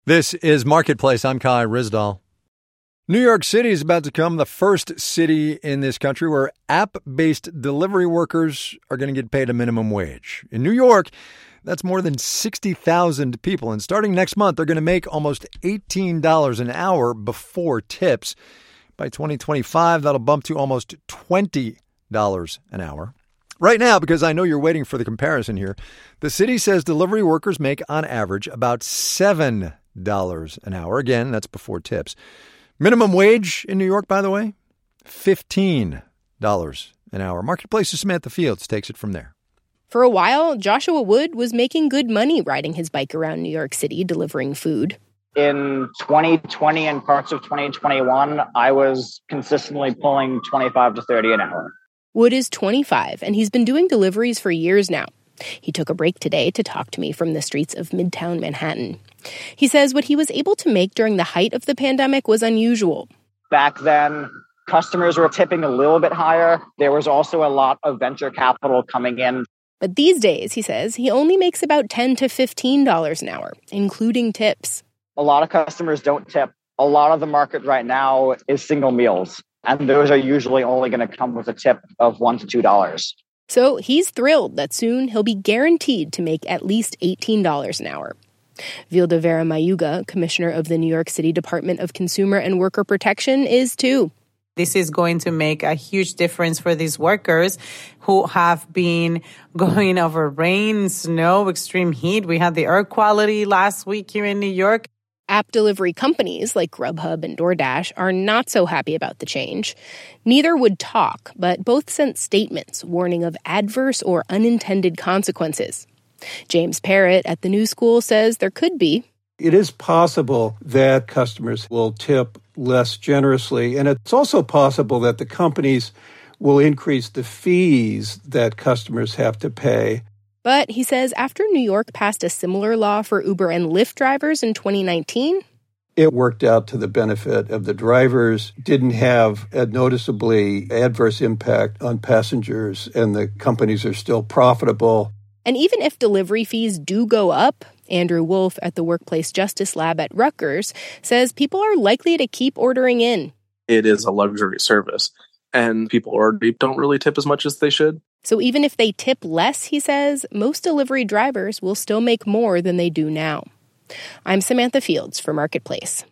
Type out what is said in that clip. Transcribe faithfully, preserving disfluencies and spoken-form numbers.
This is Marketplace. I'm Kai Ryssdal. New York City is about to become the first city in this country where app-based delivery workers are going to get paid a minimum wage. In New York, that's more than sixty thousand people. And starting next month, they're going to make almost eighteen dollars an hour before tips. By twenty twenty-five, that'll bump to almost twenty dollars an hour. Right now, because I know you're waiting for the comparison here, the city says delivery workers make on average about seven dollars an hour. Again, that's before tips. Minimum wage in New York, by the way, fifteen dollars an hour. Marketplace's Samantha Fields takes it from there. For a while, Joshua Wood was making good money riding his bike around New York City delivering food. In twenty twenty and parts of twenty twenty-one, I was consistently pulling twenty-five to thirty an hour. Wood is twenty-five, and he's been doing deliveries for years now. He took a break today to talk to me from the streets of Midtown Manhattan. He says what he was able to make during the height of the pandemic was unusual. Back then, customers were tipping a little bit higher. There was also a lot of venture capital coming in. But these days, he says, he only makes about ten to fifteen dollars an hour, including tips. A lot of customers don't tip. A lot of the market right now is single meals, and those are usually only going to come with a tip of one to two dollars. So he's thrilled that soon he'll be guaranteed to make at least eighteen dollars an hour. Vilda Veramayuga, commissioner of the New York City Department of Consumer and Worker Protection, is too. This is going to make a huge difference for these workers who have been going over rain, snow, extreme heat. We had the air quality last week here in New York. App delivery companies like Grubhub and DoorDash are not so happy about the change. Neither would talk, but both sent statements warning of adverse or unintended consequences. James Parrott at the New School says there could be. It is possible that customers will tip less generously, and it's also possible that the companies will increase the fees that customers have to pay. But he says after New York passed a similar law for Uber and Lyft drivers in twenty nineteen, it worked out to the benefit of the drivers, didn't have a noticeably adverse impact on passengers, and the companies are still profitable. And even if delivery fees do go up, Andrew Wolf at the Workplace Justice Lab at Rutgers says people are likely to keep ordering in. It is a luxury service, and people already don't really tip as much as they should. So even if they tip less, he says, most delivery drivers will still make more than they do now. I'm Samantha Fields for Marketplace.